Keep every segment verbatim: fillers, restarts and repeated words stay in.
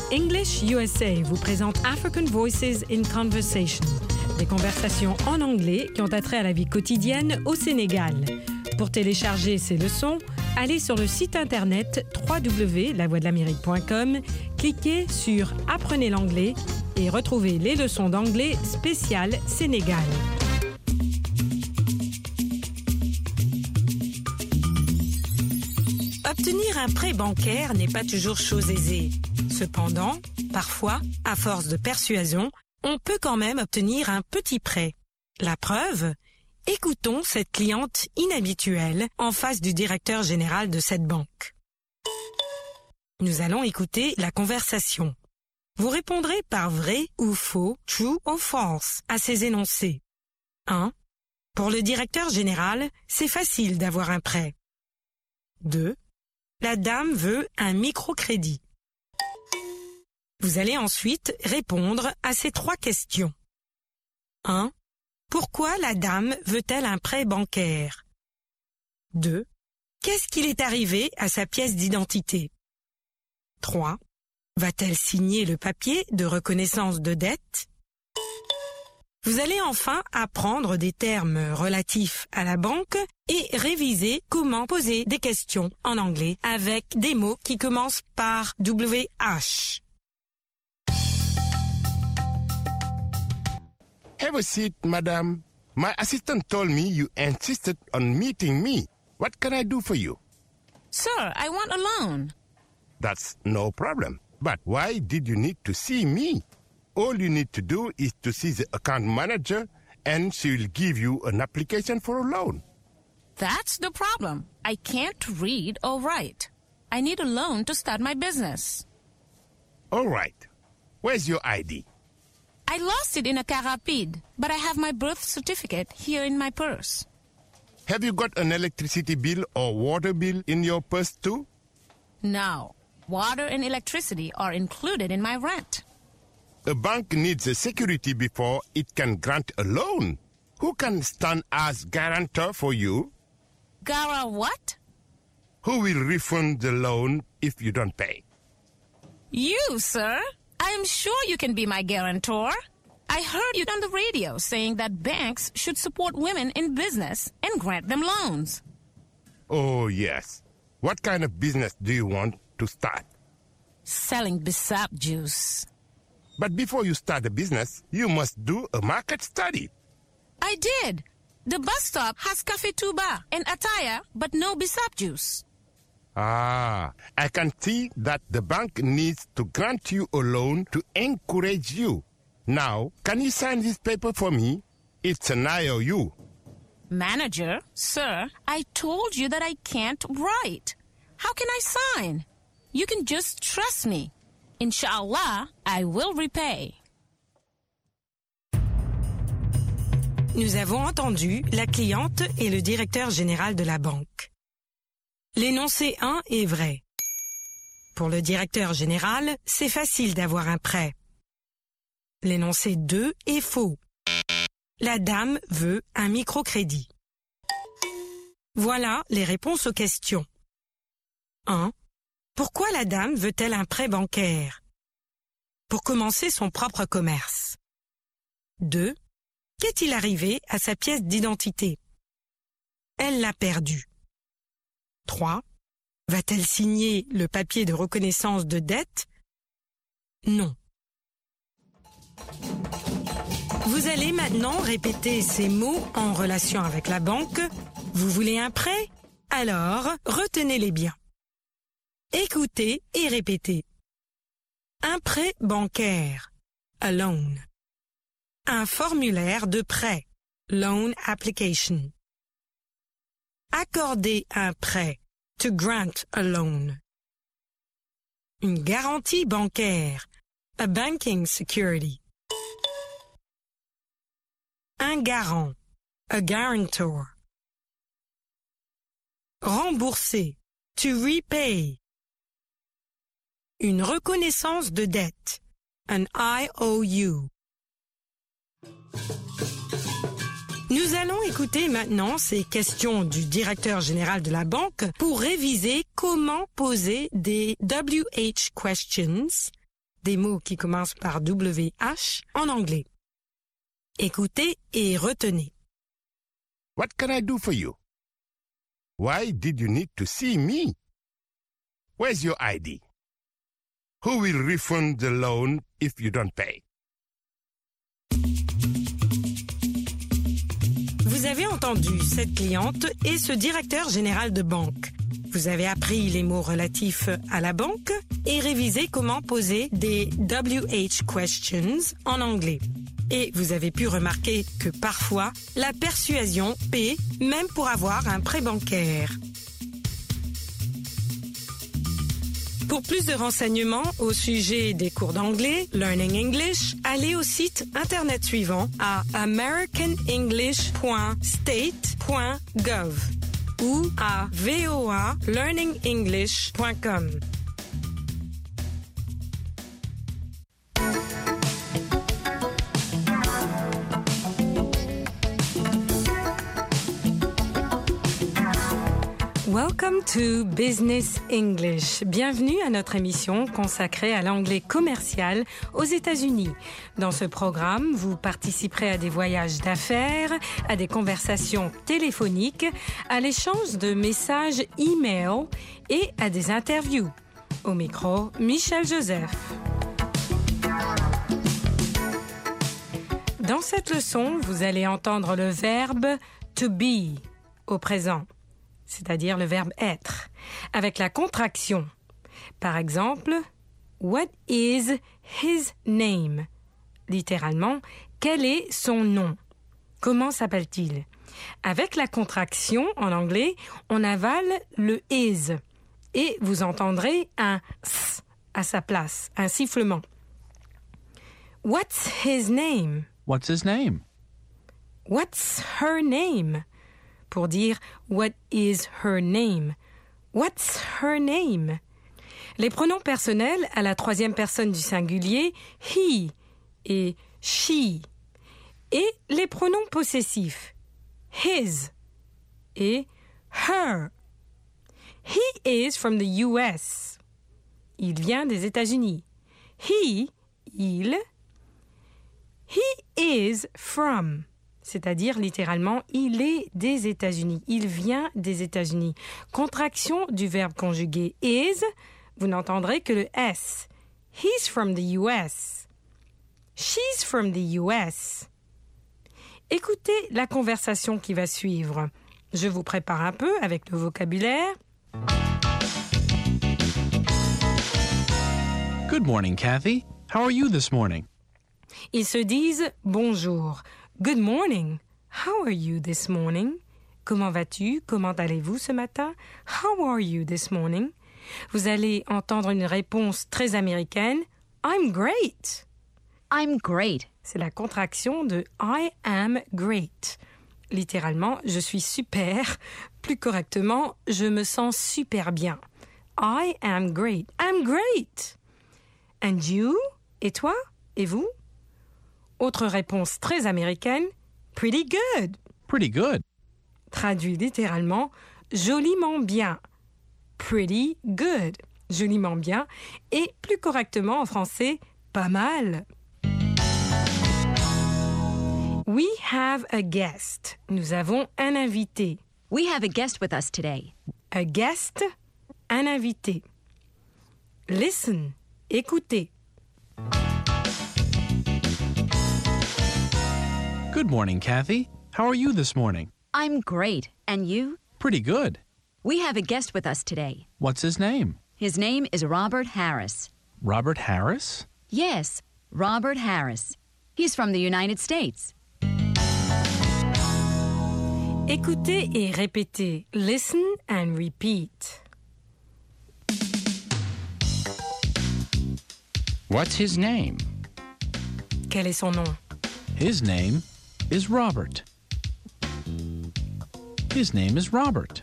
English U S A vous présente African Voices in Conversation, des conversations en anglais qui ont attrait à la vie quotidienne au Sénégal. Pour télécharger ces leçons, allez sur le site internet w w w point la voix de l'amérique point com, cliquez sur « Apprenez l'anglais » et retrouvez les leçons d'anglais spéciales Sénégal. Obtenir un prêt bancaire n'est pas toujours chose aisée. Cependant, parfois, à force de persuasion, on peut quand même obtenir un petit prêt. La preuve ? Écoutons cette cliente inhabituelle en face du directeur général de cette banque. Nous allons écouter la conversation. Vous répondrez par vrai ou faux, true or false, à ces énoncés. un. Pour le directeur général, c'est facile d'avoir un prêt. deux. La dame veut un microcrédit. Vous allez ensuite répondre à ces trois questions. un. Pourquoi la dame veut-elle un prêt bancaire? deux. Qu'est-ce qu'il est arrivé à sa pièce d'identité? trois. Va-t-elle signer le papier de reconnaissance de dette? Vous allez enfin apprendre des termes relatifs à la banque et réviser comment poser des questions en anglais avec des mots qui commencent par W H. Have a seat, madam. My assistant told me you insisted on meeting me. What can I do for you? Sir, I want a loan. That's no problem. But why did you need to see me? All you need to do is to see the account manager and she will give you an application for a loan. That's the problem. I can't read or write. I need a loan to start my business. All right. Where's your I D? I lost it in a car rapide, but I have my birth certificate here in my purse. Have you got an electricity bill or water bill in your purse too? No. Water and electricity are included in my rent. A bank needs a security before it can grant a loan. Who can stand as guarantor for you? Gara what? Who will refund the loan if you don't pay? You, sir. I am sure you can be my guarantor. I heard you on the radio saying that banks should support women in business and grant them loans. Oh, yes. What kind of business do you want to start? Selling Bissap juice. But before you start a business, you must do a market study. I did. The bus stop has Cafe Tuba and Attaya, but no Bissap juice. Ah, I can see that the bank needs to grant you a loan to encourage you. Now, can you sign this paper for me? It's an I O U. Manager, sir, I told you that I can't write. How can I sign? You can just trust me. Inshallah, I will repay. Nous avons entendu la cliente et le directeur général de la banque. L'énoncé un est vrai. Pour le directeur général, c'est facile d'avoir un prêt. L'énoncé deux est faux. La dame veut un microcrédit. Voilà les réponses aux questions. un. Pourquoi la dame veut-elle un prêt bancaire? Pour commencer son propre commerce. deux. Qu'est-il arrivé à sa pièce d'identité? Elle l'a perdue. trois. Va-t-elle signer le papier de reconnaissance de dette? Non. Vous allez maintenant répéter ces mots en relation avec la banque. Vous voulez un prêt? Alors, retenez-les bien. Écoutez et répétez. Un prêt bancaire, a loan. Un formulaire de prêt, loan application. Accorder un prêt, to grant a loan. Une garantie bancaire, a banking security. Un garant, a guarantor. Rembourser, to repay. Une reconnaissance de dette, an I O U. Nous allons écouter maintenant ces questions du directeur général de la banque pour réviser comment poser des W H questions, des mots qui commencent par W H en anglais. Écoutez et retenez. What can I do for you? Why did you need to see me? Where's your I D? Who will refund the loan if you don't pay? Vous avez entendu cette cliente et ce directeur général de banque. Vous avez appris les mots relatifs à la banque et révisé comment poser des W H questions en anglais. Et vous avez pu remarquer que parfois, la persuasion paie même pour avoir un prêt bancaire. Pour plus de renseignements au sujet des cours d'anglais, Learning English, allez au site internet suivant à american english point state point gov ou à v o a learning english point com. Welcome to Business English. Bienvenue à notre émission consacrée à l'anglais commercial aux États-Unis. Dans ce programme, vous participerez à des voyages d'affaires, à des conversations téléphoniques, à l'échange de messages e-mail et à des interviews. Au micro, Michel Joseph. Dans cette leçon, vous allez entendre le verbe to be au présent, c'est-à-dire le verbe être, avec la contraction. Par exemple, what is his name? Littéralement, quel est son nom? Comment s'appelle-t-il? Avec la contraction, en anglais, on avale le is et vous entendrez un s à sa place, un sifflement. What's his name? What's his name? What's her name? Pour dire what is her name? What's her name? Les pronoms personnels à la troisième personne du singulier, he et she. Et les pronoms possessifs, his et her. He is from the U S. Il vient des États-Unis. He, il. He is from. C'est-à-dire littéralement, il est des États-Unis. Il vient des États-Unis. Contraction du verbe conjugué is, vous n'entendrez que le S. He's from the U S. She's from the U S. Écoutez la conversation qui va suivre. Je vous prépare un peu avec le vocabulaire. Good morning, Kathy. How are you this morning? Ils se disent bonjour. Good morning. How are you this morning? Comment vas-tu? Comment allez-vous ce matin? How are you this morning? Vous allez entendre une réponse très américaine. I'm great. I'm great. C'est la contraction de I am great. Littéralement, je suis super. Plus correctement, je me sens super bien. I am great. I'm great. And you? Et toi? Et vous? Autre réponse très américaine, pretty good. Pretty good. Traduit littéralement, joliment bien. Pretty good. Joliment bien. Et plus correctement en français, pas mal. We have a guest. Nous avons un invité. We have a guest with us today. A guest, un invité. Listen, écoutez. Good morning, Kathy. How are you this morning? I'm great. And you? Pretty good. We have a guest with us today. What's his name? His name is Robert Harris. Robert Harris? Yes, Robert Harris. He's from the United States. Écoutez et répétez. Listen and repeat. What's his name? Quel est son nom? His name is Robert. His name is Robert.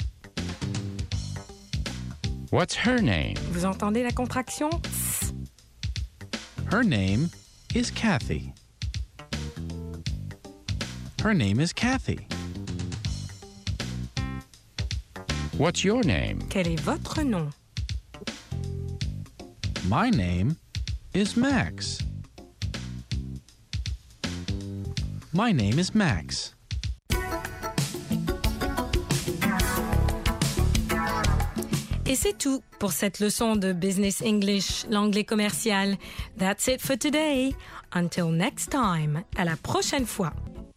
What's her name? Vous entendez la contraction? Her name is Kathy. Her name is Kathy. What's your name? Quel est votre nom? My name is Max? My name is Max. Et c'est tout pour cette leçon de Business English, l'anglais commercial. That's it for today. Until next time. À la prochaine fois.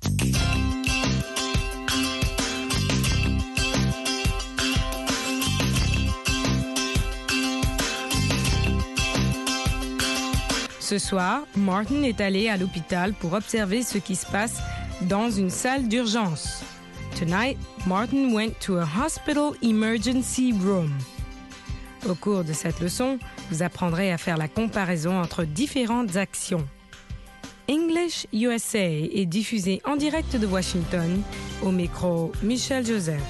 Ce soir, Martin est allé à l'hôpital pour observer ce qui se passe dans une salle d'urgence. Tonight, Martin went to a hospital emergency room. Au cours de cette leçon, vous apprendrez à faire la comparaison entre différentes actions. English U S A est diffusé en direct de Washington, au micro Michel Joseph.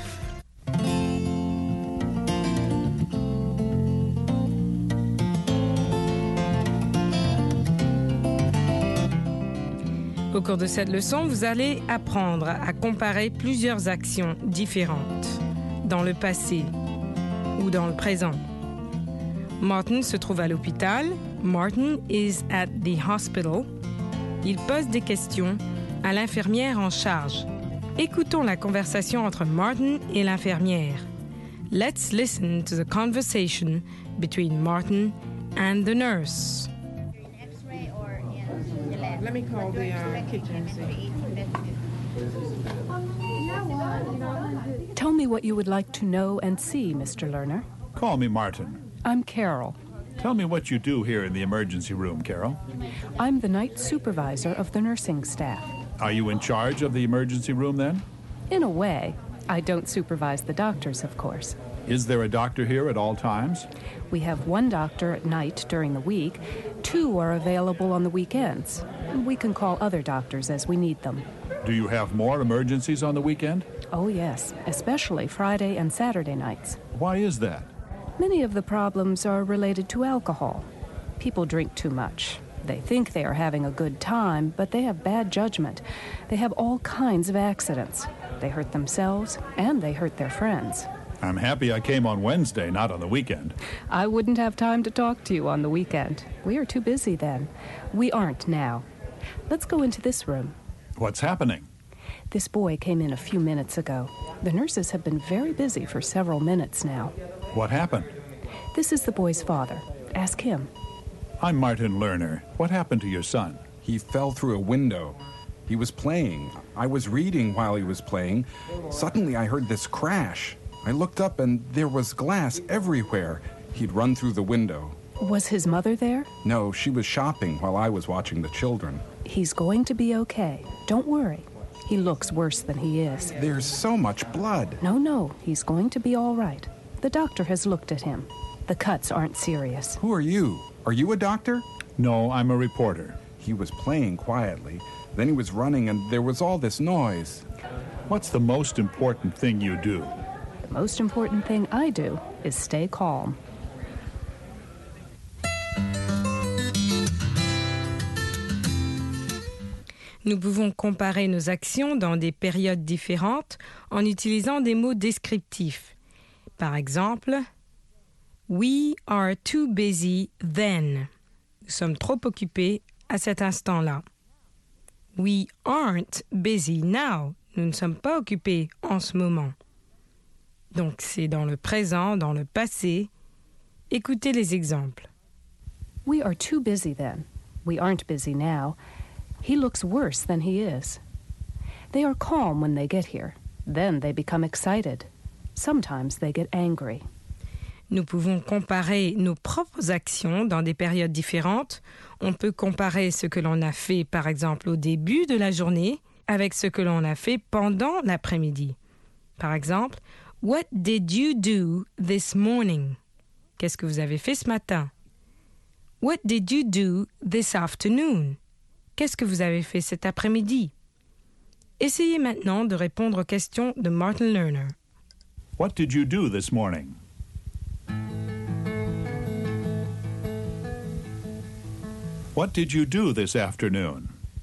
Au cours de cette leçon, vous allez apprendre à comparer plusieurs actions différentes dans le passé ou dans le présent. Martin se trouve à l'hôpital. Martin is at the hospital. Il pose des questions à l'infirmière en charge. Écoutons la conversation entre Martin et l'infirmière. Let's listen to the conversation between Martin and the nurse. Let me call the uh, kitchen and see. Tell me what you would like to know and see, Mister Lerner. Call me Martin. I'm Carol. Tell me what you do here in the emergency room, Carol. I'm the night supervisor of the nursing staff. Are you in charge of the emergency room then? In a way. I don't supervise the doctors, of course. Is there a doctor here at all times? We have one doctor at night during the week. Two are available on the weekends. We can call other doctors as we need them. Do you have more emergencies on the weekend? Oh, yes, especially Friday and Saturday nights. Why is that? Many of the problems are related to alcohol. People drink too much. They think they are having a good time, but they have bad judgment. They have all kinds of accidents. They hurt themselves, and they hurt their friends. I'm happy I came on Wednesday, not on the weekend. I wouldn't have time to talk to you on the weekend. We are too busy then. We aren't now. Let's go into this room. What's happening? This boy came in a few minutes ago. The nurses have been very busy for several minutes now. What happened? This is the boy's father. Ask him. I'm Martin Lerner. What happened to your son? He fell through a window. He was playing. I was reading while he was playing. Suddenly I heard this crash. I looked up and there was glass everywhere. He'd run through the window. Was his mother there? No, she was shopping while I was watching the children. He's going to be okay. Don't worry. He looks worse than he is. There's so much blood. No, no, he's going to be all right. The doctor has looked at him. The cuts aren't serious. Who are you? Are you a doctor? No, I'm a reporter. He was playing quietly. Then he was running and there was all this noise. What's the most important thing you do? The most important thing I do is stay calm. Nous pouvons comparer nos actions dans des périodes différentes en utilisant des mots descriptifs. Par exemple, We are too busy then. Nous sommes trop occupés à cet instant-là. We aren't busy now. Nous ne sommes pas occupés en ce moment. Donc, c'est dans le présent, dans le passé. Écoutez les exemples. We are too busy then. We aren't busy now. He looks worse than he is. They are calm when they get here. Then they become excited. Sometimes they get angry. Nous pouvons comparer nos propres actions dans des périodes différentes. On peut comparer ce que l'on a fait, par exemple, au début de la journée avec ce que l'on a fait pendant l'après-midi. Par exemple, What did you do this morning? Qu'est-ce que vous avez fait ce matin? What did you do this afternoon? Qu'est-ce que vous avez fait cet après-midi? Essayez maintenant de répondre aux questions de Martin Lerner. What did you do this morning? What did you do this afternoon?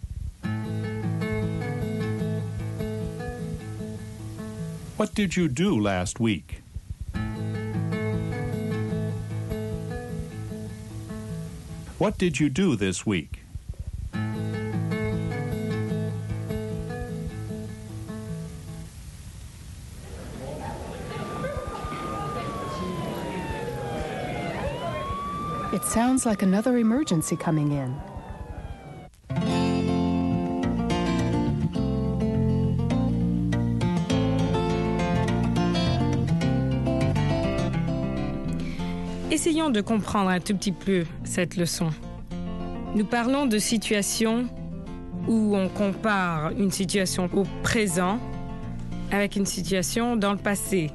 What did you do last week? What did you do this week? It sounds like another emergency coming in. Essayons de comprendre un tout petit peu cette leçon. Nous parlons de situations où on compare une situation au présent avec une situation dans le passé.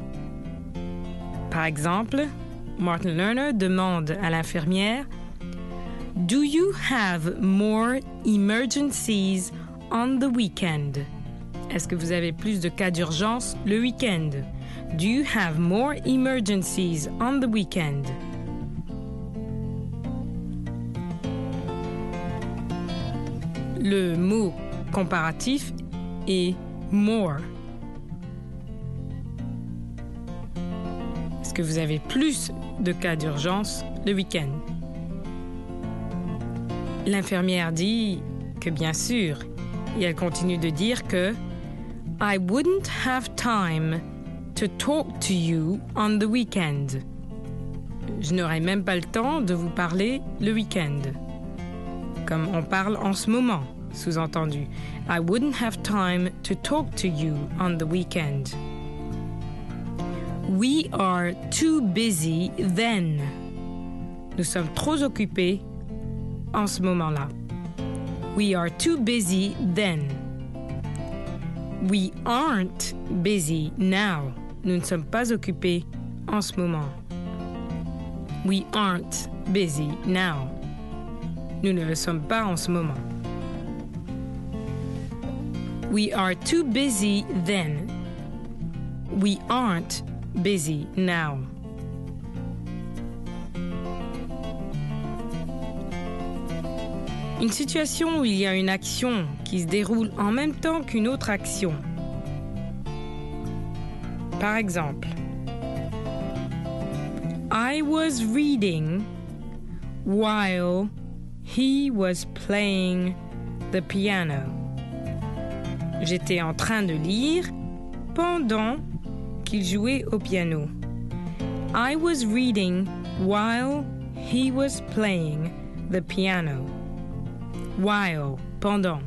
Par exemple, Martin Lerner demande à l'infirmière « Do you have more emergencies on the weekend ?» Est-ce que vous avez plus de cas d'urgence le week-end? Do you have more emergencies on the weekend? Le mot comparatif est more. Est-ce que vous avez plus de cas d'urgence le week-end? L'infirmière dit que bien sûr, et elle continue de dire que I wouldn't have time to talk to you on the weekend. Je n'aurai même pas le temps de vous parler le week-end. Comme on parle en ce moment, sous-entendu. I wouldn't have time to talk to you on the weekend. We are too busy then. Nous sommes trop occupés en ce moment-là. We are too busy then. We aren't busy now. Nous ne sommes pas occupés en ce moment. We aren't busy now. Nous ne le sommes pas en ce moment. We are too busy then. We aren't busy now. Une situation où il y a une action qui se déroule en même temps qu'une autre action. Par exemple, I was reading while he was playing the piano. J'étais en train de lire pendant qu'il jouait au piano. I was reading while he was playing the piano. While, pendant.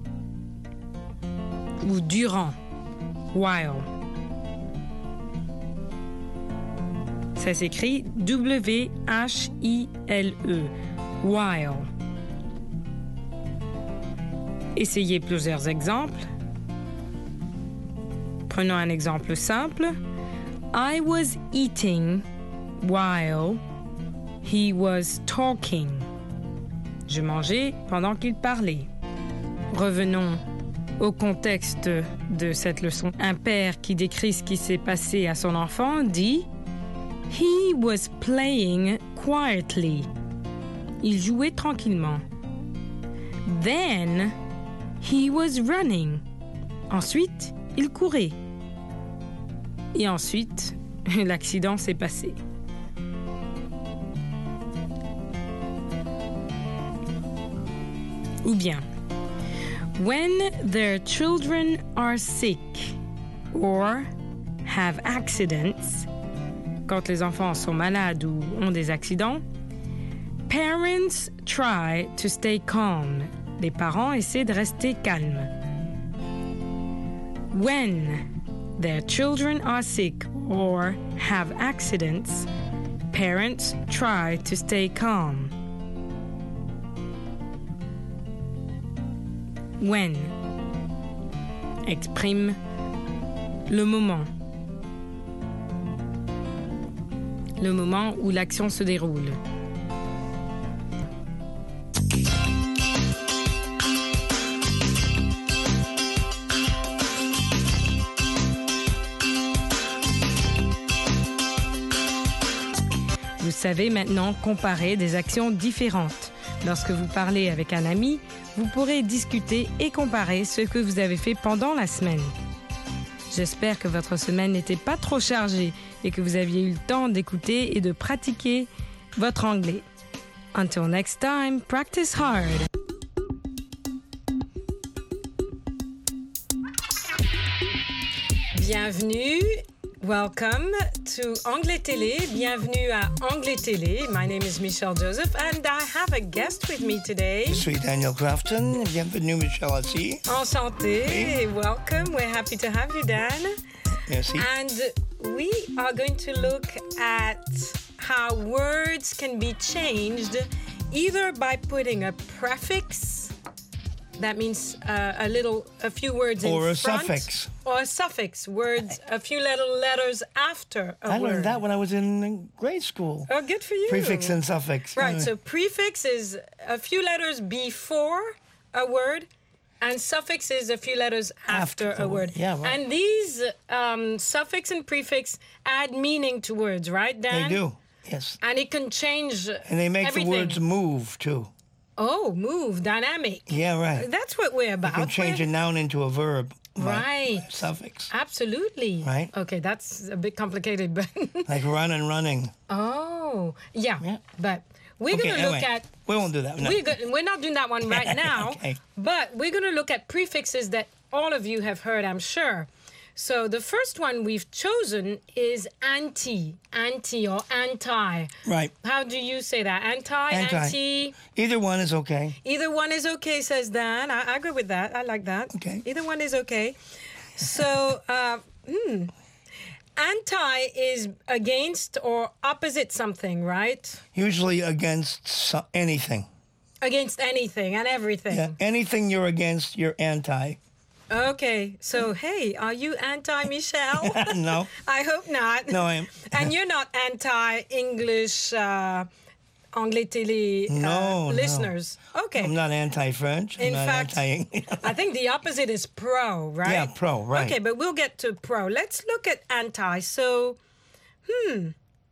Ou durant. While. Ça s'écrit W H I L E. While. Essayez plusieurs exemples. Prenons un exemple simple. I was eating while he was talking. Je mangeais pendant qu'il parlait. Revenons au contexte de cette leçon. Un père qui décrit ce qui s'est passé à son enfant dit « He was playing quietly ». Il jouait tranquillement. « Then, he was running ». Ensuite, il courait. Et ensuite, l'accident s'est passé. Ou bien, when their children are sick or have accidents, quand les enfants sont malades ou ont des accidents, parents try to stay calm. Les parents essaient de rester calmes. When their children are sick or have accidents, parents try to stay calm. When exprime le moment. Le moment où l'action se déroule. Vous savez maintenant comparer des actions différentes. Lorsque vous parlez avec un ami, vous pourrez discuter et comparer ce que vous avez fait pendant la semaine. J'espère que votre semaine n'était pas trop chargée et que vous aviez eu le temps d'écouter et de pratiquer votre anglais. Until next time, practice hard. Bienvenue. Welcome to Anglais Télé. Bienvenue à Anglais Télé. My name is Michelle Joseph, and I have a guest with me today. Je suis Daniel Crafton. Bienvenue, Michelle aussi. Enchanté. Oui. Welcome. We're happy to have you, Dan. Merci. And we are going to look at how words can be changed either by putting a prefix, that means uh, a little, a few words in front. Or a suffix. Or a suffix, words, a few little letters after a I word. learned that when I was in grade school. Oh, good for you. Prefix and suffix. Right, Anyway. so prefix is a few letters before a word, and suffix is a few letters after, After a the word. word, yeah, right. And these um, suffix and prefix add meaning to words, right, Dan? They do, yes. And it can change And they make everything. the words move, too. Oh, move, dynamic. Yeah, right. That's what we're about. You can change a We're- noun into a verb. by Right. Suffix. Absolutely. Right. Okay, that's a bit complicated, but... Like run and running. Oh, yeah. Yeah. But we're Okay, going to look anyway, at... we won't do that. No. We're, go- we're not doing that one right now, Okay. but we're going to look at prefixes that all of you have heard, I'm sure. So the first one we've chosen is anti, anti or anti. Right. How do you say that? Anti, Anti. anti. Either one is okay. Either one is okay, says Dan. I, I agree with that. I like that. Okay. Either one is okay. So, uh, hmm. Anti is against or opposite something, right? Usually against so- anything. Against anything and everything. Yeah. Anything you're against, you're anti. Okay, so hey, are you anti-Michelle? No. I hope not. No, I am. And you're not anti-English, uh, Anglais Télé uh, No, no. listeners. Okay. I'm not anti-French. I'm In not fact, anti. I think the opposite is pro, right? Yeah, pro, right. Okay, but we'll get to pro. Let's look at anti. So, hmm.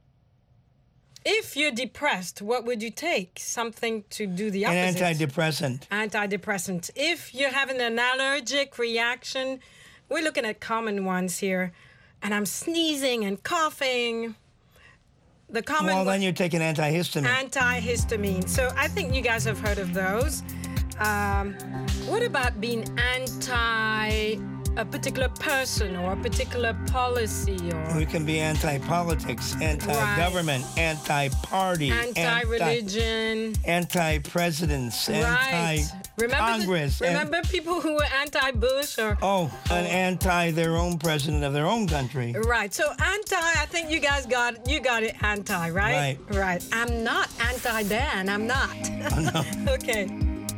If you're depressed, what would you take? Something to do the An opposite. antidepressant. Antidepressant. If you're having an allergic reaction, we're looking at common ones here. And I'm sneezing and coughing. The common Well, one, then you take an antihistamine. antihistamine. So I think you guys have heard of those. Um, what about being anti a particular person or a particular policy or We can be anti-politics, anti-government, anti-party, anti-religion? anti-presidents, Right. Remember, the- anti-Congress. and- remember people who were anti-Bush or oh, an anti their own president of their own country. right. So anti, I think you guys got you got it anti, right? Right. Right. I'm not anti-Dan. I'm not. no. Okay.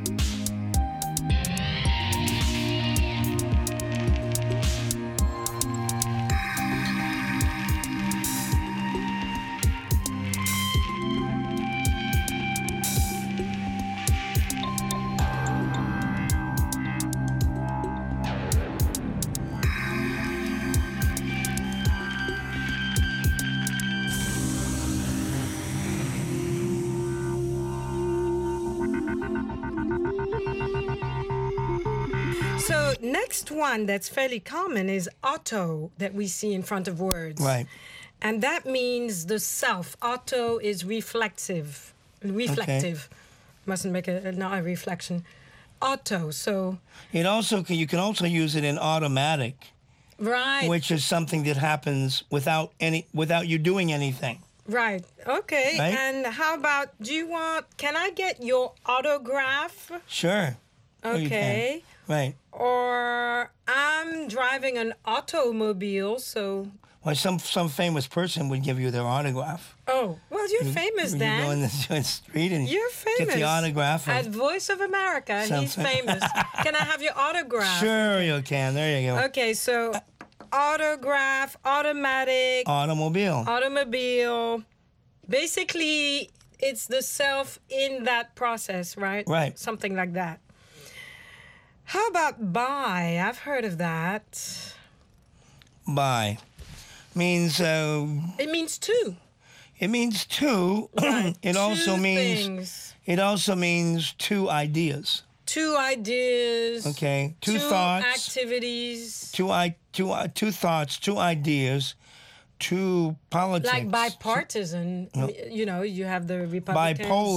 So next one that's fairly common is auto that we see in front of words. Right. And that means the self. Auto is reflexive. Reflective. Mustn't make a, not a reflection. Auto. So It also can, you can also use it in automatic, right. which is something that happens without any without you doing anything. Right. Okay. Right? And how about do you want can I get your autograph? Sure. Oh, you can. Okay. Right. Or I'm driving an automobile, so Well, some some famous person would give you their autograph. oh, well, you're famous, You Dan. go in the, in the street and You're famous. get the autograph. At Of, Voice of America, Some- he's famous. Can I have your autograph? sure, you can. There you go. Okay, so autograph, automatic, Automobile. automobile. Basically, it's the self in that process, right? Right. Something like that. How about buy? I've heard of that. Buy means uh, It means two. it means two. Right. it also Two means things. it also means two ideas. Two ideas. Okay, two, Two thoughts. activities. Two i two uh, two thoughts, two ideas, two politics. Like bipartisan. You know, you have the Republicans. Bipolar.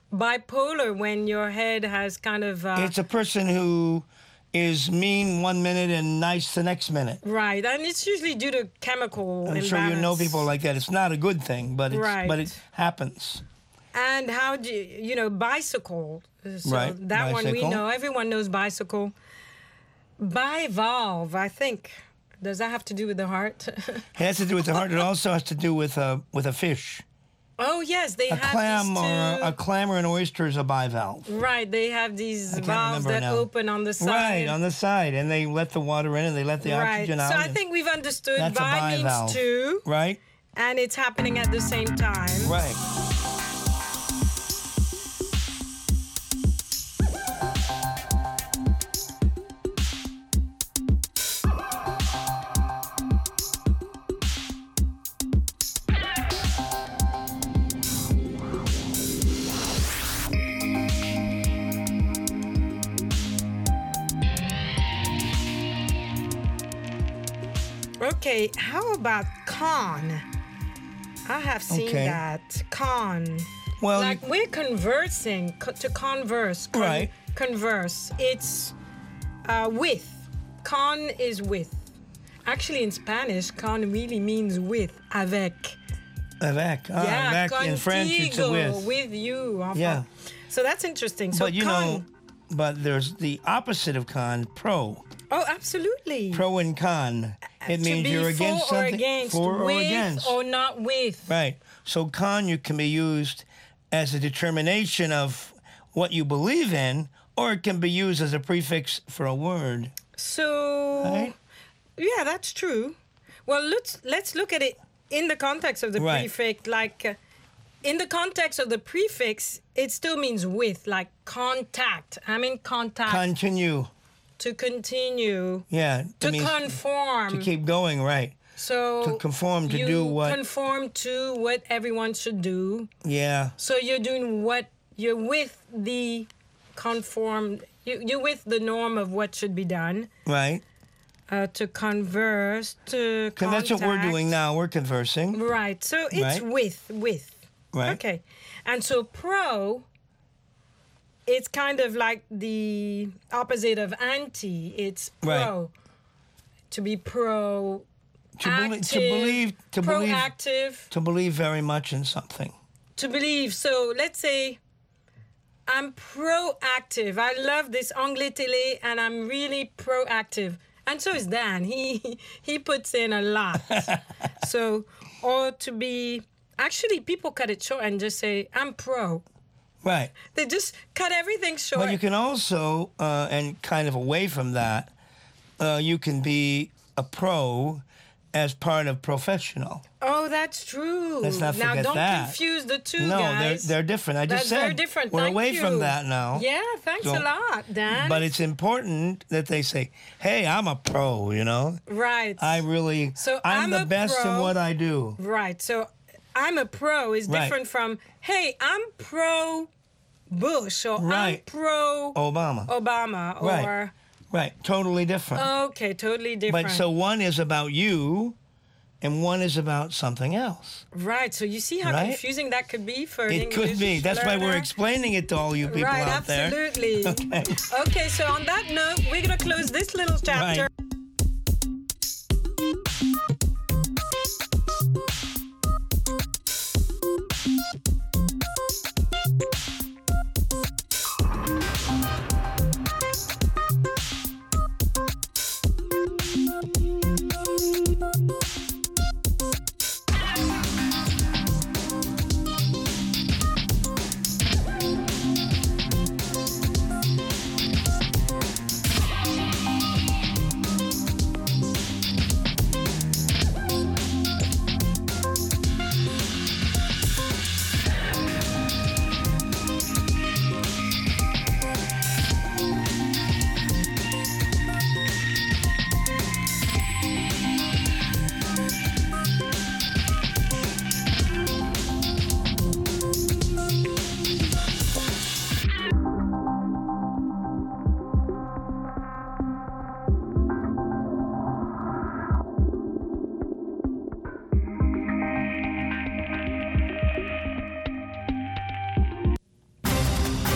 bipolar when your head has kind of... Uh, It's a person who is mean one minute and nice the next minute. Right, and it's usually due to chemical I'm imbalance. sure you know people like that. It's not a good thing, but it's, Right. but it happens. And how do you, you know, bicycle. So Right, that one we bicycle. know. Everyone knows bicycle. Bivalve, I think. Does that have to do with the heart? It has to do with the heart. It also has to do with a, with a fish. Oh, yes, they A have clam these or two... a, a clam or an oyster is a bivalve. Right, they have these I can't valves remember that now. open on the side. Right, on the side. And they let the water in and they let the Right, oxygen out. so I and think we've understood that's a bi means bivalve. two. Right? And it's happening at the same time. Right. Okay, how about con? I have seen Okay. that. Con. Well, like we're conversing, co- to converse. Con- Right. Converse. It's uh, with. Con is with. Actually, in Spanish, con really means with, avec. Avec. Ah, yeah, avec in French, it's a contigo, with. with you. enfin. Yeah. So that's interesting. So but you con. know, but there's the opposite of con, pro. Oh, absolutely. Pro and con. It to means be you're against for or something. against, for or with against. or not with. Right. So con you can be used as a determination of what you believe in, or it can be used as a prefix for a word. So, Right? yeah, that's true. Well, let's let's look at it in the context of the Right. prefix. Like, uh, in the context of the prefix, it still means with, like contact. I'm in contact. Continue. To continue. Yeah. To it means conform. To keep going, right. So to conform, to you do what- conform to what everyone should do. Yeah. So you're doing what you're with the conform. You, you're with the norm of what should be done. Right. Uh, to converse, to Because that's what we're contact. doing now. We're conversing. Right. So it's Right. with, with. Right. Okay. And so pro, it's kind of like the opposite of anti. It's pro. Right. To be pro. To, belie- to active, believe. To believe. proactive. To believe very much in something. To believe. So let's say I'm proactive. I love this Anglais Télé and I'm really proactive. And so is Dan. He he puts in a lot. So, or to be, actually people cut it short and just say, I'm pro. Right. They just cut everything short. But you can also, uh, and kind of away from that, uh, you can be a pro as part of professional. Oh, that's true. Let's not now, forget don't that. confuse the two, No, guys. they're they're different. I just That's said very different. we're Thank away you. from that now. Yeah, thanks So- a lot, Dan. But it's important that they say, "Hey, I'm a pro," you know. Right. I really, So I'm, I'm the a best in pro. what I do. Right. So I'm a pro is Right. different from, hey, I'm pro Bush or I'm Right. pro Obama. Obama or Right. Right. Totally different. okay, totally different. But so one is about you, and one is about something else. right. So you see how Right? confusing that could be for an It could English be. That's why we're learner? explaining it to all you people Right, out there. absolutely. Okay. Okay, so on that note, we're gonna close this little chapter. Right.